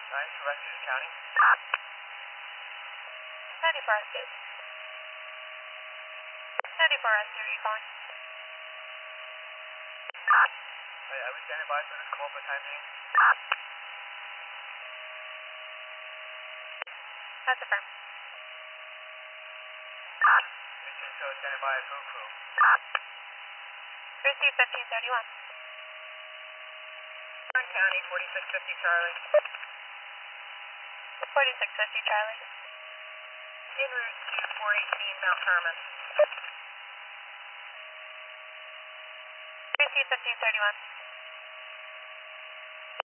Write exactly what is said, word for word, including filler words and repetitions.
nine for Westchester County. ninety-four S two. ninety-four S two, are you calling? Wait, are we standing by for this call for time being? That's a firm. fifteen, so standing by for crew. Receive fifteen thirty-one. Kern County, forty-six fifty Charlie. forty-six fifty Charlie. En route to four eighteen Mount Herman. Receive fifteen thirty-one.